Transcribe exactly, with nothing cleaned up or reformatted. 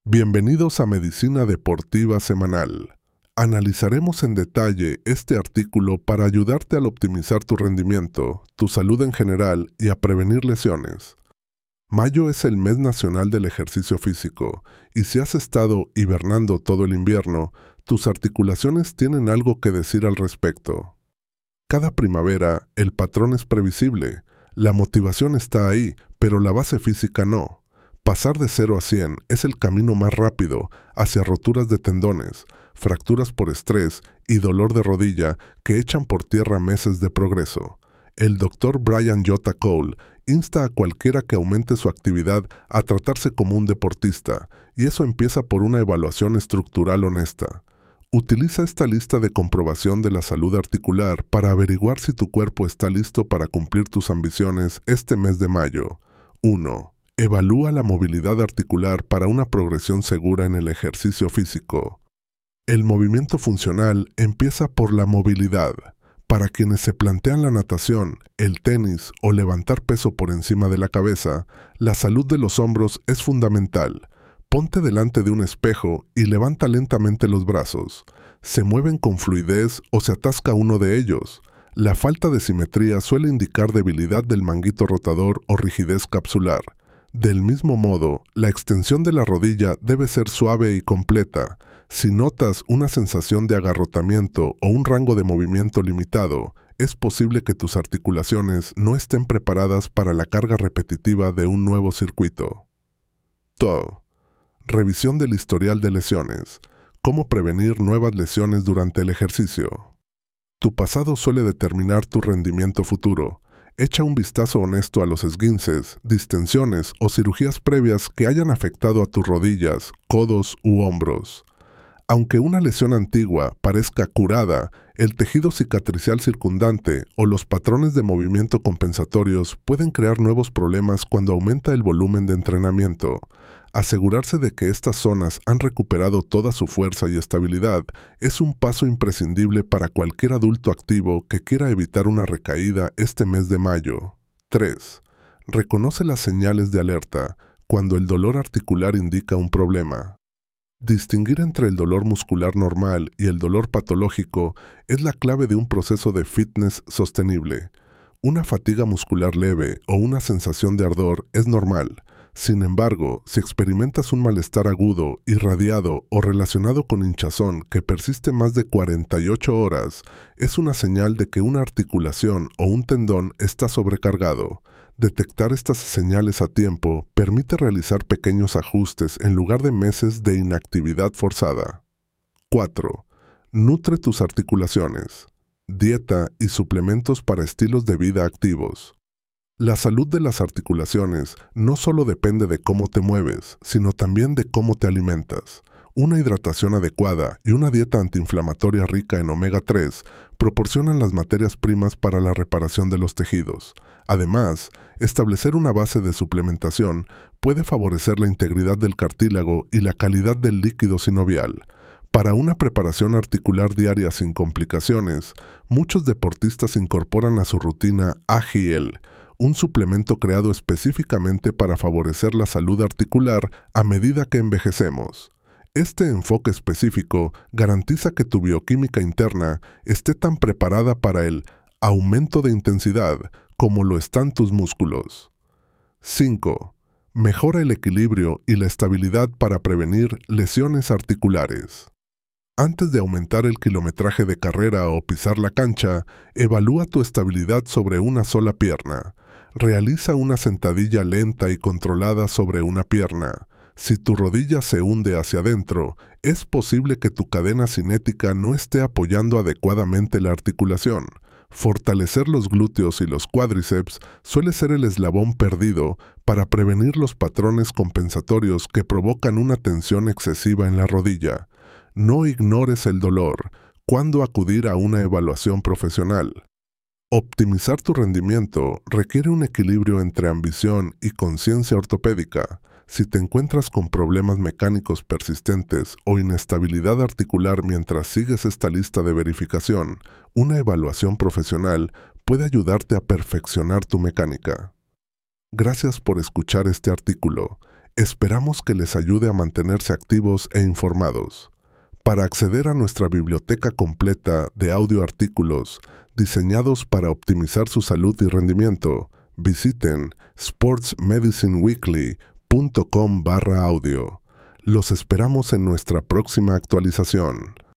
Bienvenidos a Medicina Deportiva Semanal. Analizaremos en detalle este artículo para ayudarte al optimizar tu rendimiento, tu salud en general y a prevenir lesiones. Mayo es el mes nacional del ejercicio físico, y si has estado hibernando todo el invierno, tus articulaciones tienen algo que decir al respecto. Cada primavera, el patrón es previsible. La motivación está ahí, pero la base física no. Pasar de cero a cien es el camino más rápido hacia roturas de tendones, fracturas por estrés y dolor de rodilla que echan por tierra meses de progreso. El doctor Brian J. Cole insta a cualquiera que aumente su actividad a tratarse como un deportista, y eso empieza por una evaluación estructural honesta. Utiliza esta lista de comprobación de la salud articular para averiguar si tu cuerpo está listo para cumplir tus ambiciones este mes de mayo. uno. Evalúa la movilidad articular para una progresión segura en el ejercicio físico. El movimiento funcional empieza por la movilidad. Para quienes se plantean la natación, el tenis o levantar peso por encima de la cabeza, la salud de los hombros es fundamental. Ponte delante de un espejo y levanta lentamente los brazos. ¿Se mueven con fluidez o se atasca uno de ellos? La falta de simetría suele indicar debilidad del manguito rotador o rigidez capsular. Del mismo modo, la extensión de la rodilla debe ser suave y completa. Si notas una sensación de agarrotamiento o un rango de movimiento limitado, es posible que tus articulaciones no estén preparadas para la carga repetitiva de un nuevo circuito. dos. Revisión del historial de lesiones. ¿Cómo prevenir nuevas lesiones durante el ejercicio? Tu pasado suele determinar tu rendimiento futuro. Echa un vistazo honesto a los esguinces, distensiones o cirugías previas que hayan afectado a tus rodillas, codos u hombros. Aunque una lesión antigua parezca curada, el tejido cicatricial circundante o los patrones de movimiento compensatorios pueden crear nuevos problemas cuando aumenta el volumen de entrenamiento. Asegurarse de que estas zonas han recuperado toda su fuerza y estabilidad es un paso imprescindible para cualquier adulto activo que quiera evitar una recaída este mes de mayo. tres. Reconoce las señales de alerta cuando el dolor articular indica un problema. Distinguir entre el dolor muscular normal y el dolor patológico es la clave de un proceso de fitness sostenible. Una fatiga muscular leve o una sensación de ardor es normal. Sin embargo, si experimentas un malestar agudo, irradiado o relacionado con hinchazón que persiste más de cuarenta y ocho horas, es una señal de que una articulación o un tendón está sobrecargado. Detectar estas señales a tiempo permite realizar pequeños ajustes en lugar de meses de inactividad forzada. cuatro. Nutre tus articulaciones. Dieta y suplementos para estilos de vida activos. La salud de las articulaciones no solo depende de cómo te mueves, sino también de cómo te alimentas. Una hidratación adecuada y una dieta antiinflamatoria rica en omega tres proporcionan las materias primas para la reparación de los tejidos. Además, establecer una base de suplementación puede favorecer la integridad del cartílago y la calidad del líquido sinovial. Para una preparación articular diaria sin complicaciones, muchos deportistas incorporan a su rutina A G I L, un suplemento creado específicamente para favorecer la salud articular a medida que envejecemos. Este enfoque específico garantiza que tu bioquímica interna esté tan preparada para el aumento de intensidad como lo están tus músculos. cinco. Mejora el equilibrio y la estabilidad para prevenir lesiones articulares. Antes de aumentar el kilometraje de carrera o pisar la cancha, evalúa tu estabilidad sobre una sola pierna. Realiza una sentadilla lenta y controlada sobre una pierna. Si tu rodilla se hunde hacia adentro, es posible que tu cadena cinética no esté apoyando adecuadamente la articulación. Fortalecer los glúteos y los cuádriceps suele ser el eslabón perdido para prevenir los patrones compensatorios que provocan una tensión excesiva en la rodilla. No ignores el dolor. ¿Cuándo acudir a una evaluación profesional? Optimizar tu rendimiento requiere un equilibrio entre ambición y conciencia ortopédica. Si te encuentras con problemas mecánicos persistentes o inestabilidad articular mientras sigues esta lista de verificación, una evaluación profesional puede ayudarte a perfeccionar tu mecánica. Gracias por escuchar este artículo. Esperamos que les ayude a mantenerse activos e informados. Para acceder a nuestra biblioteca completa de audio artículos diseñados para optimizar su salud y rendimiento, visiten sports medicine weekly punto com barra audio. Los esperamos en nuestra próxima actualización.